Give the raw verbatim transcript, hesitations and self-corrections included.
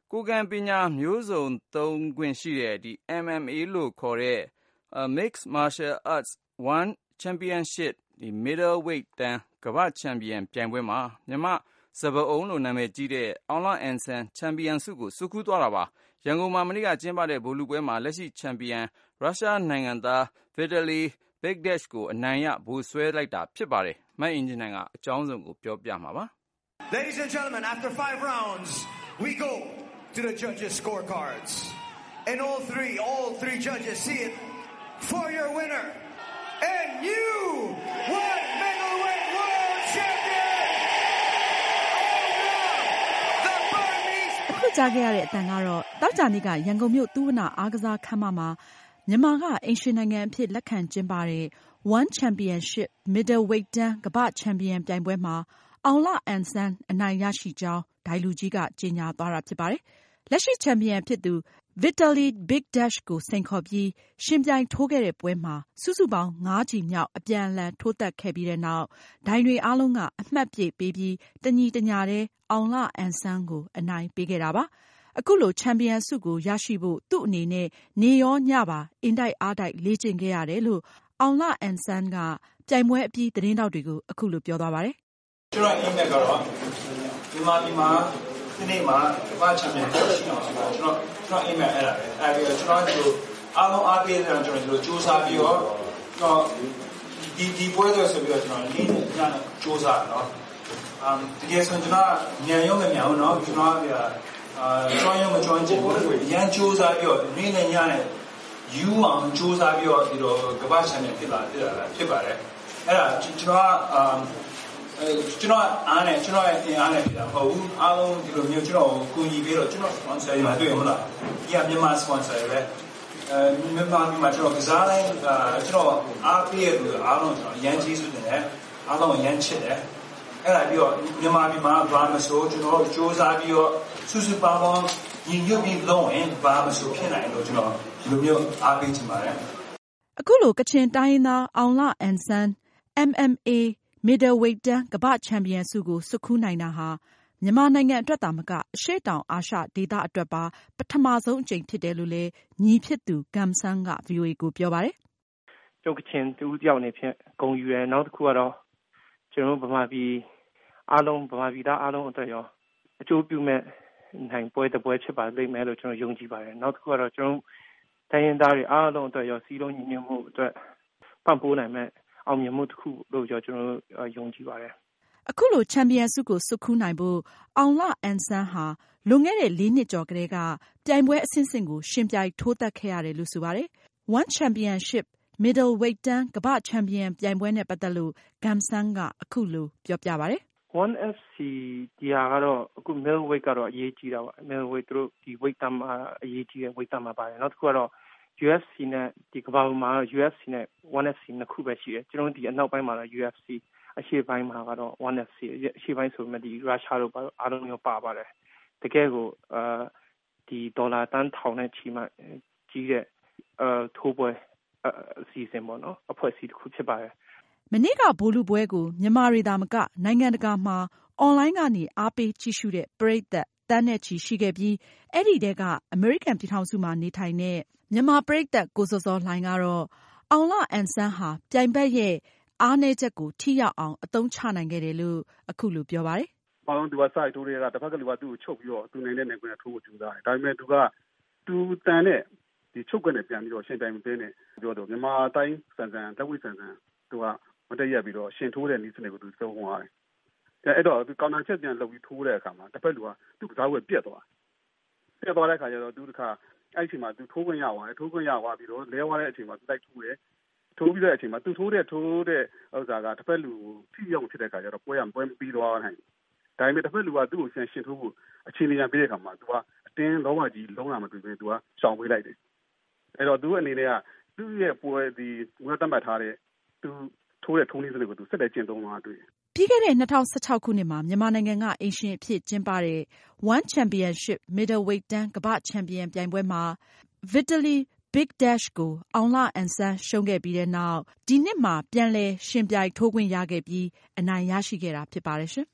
ကိုယ်ခံပညာမျိုးစုံသုံးခွင့်ရှိတဲ့ဒီ M M A လို့ခေါ်တဲ့ Mixed Martial Arts One Championship ဒီ Middleweight တန်းကမ္ဘာ့ချန်ပီယံပြိုင်ပွဲမှာမြန်မာစပါးအုံးလို့နာမည်ကြီးတဲ့အောင်လအန်ဆန်ချန်ပီယံဆုကိုဆွတ်ခူးသွားတာပါ။ရန်ကုန်မှာမနေ့ကကျင်းပတဲ့ဗိုလ်လုပွဲမှာလက်ရှိချန်ပီယံရုရှားနိုင်ငံသား Vitaly Bigdash ကိုအနိုင်ရဗိုလ်စွဲလိုက်တာဖြစ်ပါတယ်။မအင်ဂျင်နိုင်ကအကြောင်းစုံကိုပြောပြမှာပါ။ Ladies and gentlemen, after five rounds, we go to the judges' scorecards. And all three, all three judges see it for your winner. And you won middleweight world champion. အခုကြားခဲ့ရတဲ့အတန်ကတော့တောက်ကြနေ့ကရန်ကုန်မြို့သုဝဏအားကစားခန်းမမှာမြန်မာကအိမ်ရှင်နိုင်ငံအဖြစ်လက်ခံကျင်းပတဲ့ One Championship Middleweight တန်းကမ္ဘာ့ချန်ပီယံပြိုင်ပွဲမှာအောင်လအန်ဆန်အနိုင်ရရှိကြောင်းဒိုင်လူကြီးကကြေညာသွားတာဖြစ်ပါတယ်။လက်ရှိချန်ပီယံဖြစ်သူ Vitaly Bigdash ကိုစိန်ခေါ်ပြီးရှင်ပြိုင်ထိုးခဲ့တဲ့ပွဲမှာစုစုပေါင်းငါးချီမြောက်အပြန်အလှန်ထိုးသက်ခဲ့ပြီးတဲ့နောက်ဒိုင်တွေအားလုံးကအမှတ်ပြည့်ပေးပြီးတညီတညာတည်းအောင်လအန်ဆန်ကိုအနိုင်ပေးခဲ့တာပါ။အခုလိုချန်ပီယံဆုကိုရရှိဖို့သူ့အနေနဲ့နေရောညပါအင်တိုက်အားတိုက်လေ့ကျင့်ခဲ့ရတယ်လို့အောင်လအန်ဆန်ကပြိုင်ပွဲအပြီးသတင်းတောက်တွေကိုအခုလိုပြောသွားပါတယ်။ကျွန်တော်အိမ်မက်ကတော့ဒီမှာဒီမှာဒီနေ့မှာဘာချန်ပီယံရှိအောင်ကျွန်တော်ကျွန်တော်အိမ်မက်အဲ့ဒါပဲအဲ့ဒီကျွန်တော်တို့အားလုံးအားပေးတယ်ကျွန်တော်တို့စူးစမ်းပြီးတော့ကျွန်တော်ဒီဒီပွဲတွေဆိုပြီးတော့ကျွန်တော်လေးညစူးစမ်းနော်အမ်ဒီကဆိုကျွန်တော်ညံရုံးမမြောင်နော်ကျွန်တော်ကအာကျွန်တော်ရုံးမကျွမ်းကျင်ဘူးရန်စူးစမ်းပြီးတော့နေ့နဲ့ညနဲ့ယူအောင်စူးစမ်းပြီးတော့ဒီတော့ကမ္ဘာချန်ပီယံဖြစ်လာဖြစ်ပါတယ်အဲ့ဒါကျွန်တော်အမ်ကျွန်တော်အားနဲ့ကျွန်တော်ရဲ့အင်အားနဲ့ပြတာမဟုတ်ဘူးအားလုံးဒီလိုမျိုးကျွန်တော်ကိုကူညီပြီးတော့ကျွန်တော် sponsor တွေမှာတွေ့ရမလားဒီကမြန်မာ sponsor တွေပဲအဲမြန်မာပြည်မှာကျွန်တော်ကစားတိုင်းကျွန်တော်အားပေးရလို့အားလုံးကျွန်တော်ရန်ကြီးစုတယ်အားလုံးရန်ချစ်တယ်အဲ့ဒါပြီးတော့မြန်မာပြည်မှာဘာမဆိုကျွန်တော်စူးစမ်းပြီးတော့စုစုပေါင်းပေါင်းညီညွတ်ပြီးလုံးရင်ဘာမဆိုဖြစ်နိုင်လို့ကျွန်တော်ဒီလိုမျိုးအားပေးချင်ပါတယ်အခုလိုကချင်တိုင်းရင်းသားအောင်လအန်ဆန် M M A Middleweight တန်းကမ္ဘာ့ချန်ပီယံဆုကိုဆွတ်ခူးနိုင်တာဟာမြန်မာနိုင်ငံအတွက်သာမကအရှေ့တောင်အာရှဒေသအတွက်ပါပထမဆုံးအကြိမ်ဖြစ်တယ်လို့လည်းညီဖြစ်သူဂမ်ဆန်းက ဗွီအိုအေ ကိုပြောပါတယ်။ကျုပ်ကချင်တူတယောက်နေဖြင့်ဂုဏ်ယူရယ်နောက်တစ်ခုကတော့ကျွန်တော်ဗမာပြည်အားလုံးဗမာပြည်သားအားလုံးအတွက်ရောအကျိုးပြုမဲ့နိုင်ပွဲတစ်ပွဲဖြစ်ပါလိမ့်မယ်လို့ကျွန်တော်ယုံကြည်ပါတယ်။နောက်တစ်ခုကတော့ကျွန်တော်တိုင်းရင်းသားတွေအားလုံးအတွက်ရောစီးလုံးညီညွတ်မှုအတွက်ပံ့ပိုးနိုင်မဲ့အောင်မြင်မှုတစ်ခုလို့ကျွန်တော်ယုံကြည်ပါတယ်။အခုလိုချန်ပီယံဆုကိုဆွတ်ခူးနိုင်ဖို့အောင်လအန်ဆန်ဟာလွန်ခဲ့တဲ့လေးနှစ်ကျော်ကတည်းကပြိုင်ပွဲအဆင့်ဆင့်ကိုရှင်ပြိုင်ထိုးသက်ခဲ့ရတယ်လို့ဆိုပါတယ်။ One Championship Middleweight တန်းကမ္ဘာ့ချန်ပီယံပြိုင်ပွဲနဲ့ပတ်သက်လို့ဂမ်ဆန်ကအခုလိုပြောပြပါတယ်။ One F C ဒီဟာကတော့အခု Middleweight ကတော့အရေးကြီးတာပါ။ Middleweight သူတို့ဒီ weight တန်းမှာအရေးကြီးတဲ့ weight တန်းမှာပါတယ်။နောက်တစ်ခုကတော့ U F C နဲ့ဒီကမ္ဘာမှာ U F C နဲ့ One F C နှစ်ခုပဲရှိတယ်ကျွန်တော်ဒီအနောက်ပိုင်းမှာတော့ U F C အရှေ့ပိုင်းမှာကတော့ One F C အရှေ့ပိုင်းဆိုပေမဲ့ဒီရုရှားတို့အားလုံးရောပါပါတယ်တကယ်ကိုအာဒီဒေါ်လာတန်းထောင်နဲ့ချီမှကြီးတဲ့အာထိုးပွဲအစီအစဉ်ပေါ့နော်အဖွဲ့အစည်းတစ်ခုဖြစ်ပါတယ်မနေ့ကဗိုလ်လုပွဲကိုမြန်မာတွေသာမကနိုင်ငံတကာမှာအွန်လိုင်းကနေအားပေးကြည့်ရှုတဲ့ပရိသတ်တန်းနဲ့ချီရှိခဲ့ပြီးအဲ့ဒီတဲကအမေရိကန်ပြည်ထောင်စုမှာနေထိုင်တဲ့မြန်မာပရိသတ်ကိုစောစောလှိုင်ကတော့အောင်လအန်ဆန်ဟာပြိုင်ဘက်ရဲ့အားနည်းချက်ကိုထိရောက်အောင်အသုံးချနိုင်ခဲ့တယ်လို့အခုလိုပြောပါတယ်။ဘာလို့သူကစိုက်ထိုးတွေကတစ်ဖက်ကလူကသူ့ကိုချုပ်ပြီးတော့သူနိုင်တဲ့နိုင်ခွင့်နဲ့ထိုးဖို့ကြိုးစားတယ်။ဒါပေမဲ့သူကသူတန်တဲ့ဒီချုပ်ခွင့်နဲ့ပြန်ပြီးတော့ရှင်ပြိုင်မပေးနဲ့ပြောတော့မြန်မာတိုင်းစံစံလက်ဝိတ်စံစံသူကမတက်ရက်ပြီးတော့ရှင်ထိုးတဲ့နည်းစနစ်ကိုသူသုံးသွားတယ်။အဲအဲ့တော့သူကောင်တာချက်ပြန်လုပ်ပြီးထိုးတဲ့အခါမှာတစ်ဖက်လူကသူ့ကစားဝဲပြက်သွား။ပြက်သွားတဲ့အခါကျတော့သူတစ်ခါအဲ့ဒီအချိန်မှာသူထိုးခွင့်ရသွားတယ်ထိုးခွင့်ရသွားပြီးတော့လဲသွားတဲ့အချိန်မှာသူလိုက်ထိုးတယ်ထိုးပြီးတဲ့အချိန်မှာသူထိုးတဲ့ထိုးတဲ့ဥစ္စာကတစ်ဖက်လူထိရောက်ဖြစ်တဲ့အခါကျတော့ပွဲရပွဲပြီးသွားနိုင်ဒါပေမဲ့တစ်ဖက်လူကသူ့ကိုဆင်ရှင်ထိုးဖို့အခြေအနေရပေးတဲ့အခါမှာသူကအတင်းလုံးဝကြီးလုံးလာမတွေ့ဘဲသူကရှောင်ပေးလိုက်တယ်အဲ့တော့သူအနေနဲ့ကသူ့ရဲ့ပွဲဒီငွေတတ်မှတ်ထားတဲ့သူထိုးတဲ့ထုံးနည်းစနစ်ကိုသူဆက်လက်ကျင့်သုံးသွားတွေ့ပြီးခဲ့တဲ့၂၀၁၆ခုနှစ်မှာမြန်မာနိုင်ငံကအိမ်ရှင်အဖြစ်ကျင်းပတဲ့ One Championship Middleweight တန်းကမ္ဘာ့ချန်ပီယံပြိုင်ပွဲမှာ Vitaly Bigdash ကိုအောင်လအန်ဆန်ရှုံးခဲ့ပြီးတဲ့နောက်ဒီနှစ်မှာပြန်လည်ရှင်ပြိုင်ထိုးခွင့်ရခဲ့ပြီးအနိုင်ရရှိခဲ့တာဖြစ်ပါတယ်ရှင်